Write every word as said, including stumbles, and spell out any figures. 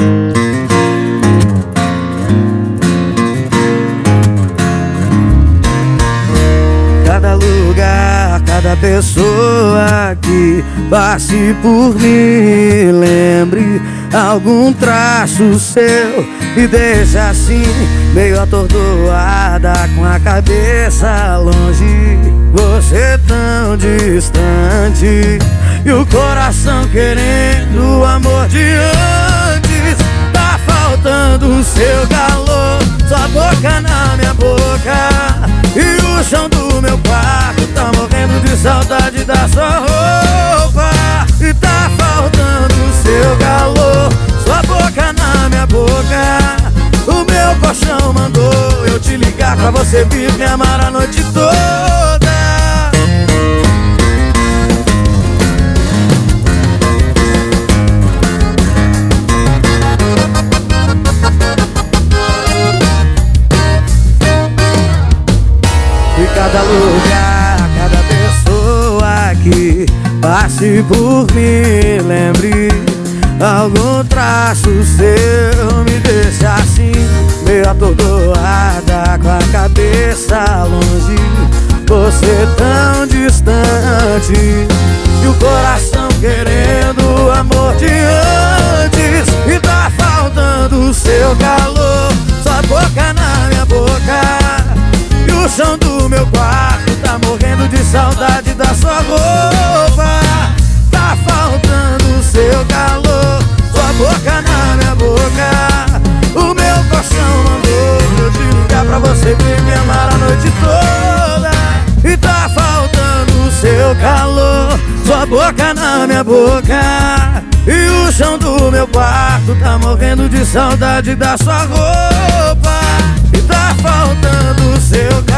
Cada lugar, cada pessoa que passe por mim, lembre algum traço seu, me deixa assim, meio atordoada, com a cabeça longe. Você tão distante e o coração querendo o amor de antes. Tá faltando o seu calor, sua boca na minha boca, e o chão do meu quarto tá morrendo de saudade da sua roupa. E tá faltando o seu calor, sua boca na minha boca. O meu colchão mandou eu te ligar pra você vir me amar a noite toda. E cada lugar, cada pessoa que passe por mim, lembre algum traço seu, me deixa assim, meio atordoada, com a cabeça longe. Você tão distante e o coração querendo o amor de antes. E tá faltando o seu calor, sua boca na minha boca, e o chão do meu quarto tá morrendo de saudade da sua roupa. Tá faltando o seu calor, sua boca na minha boca. O meu colchão mandou eu te ligar pra você vir me amar a noite toda. E tá faltando o seu calor, sua boca na minha boca, e o chão do meu quarto tá morrendo de saudade da sua roupa. E tá faltando o seu calor,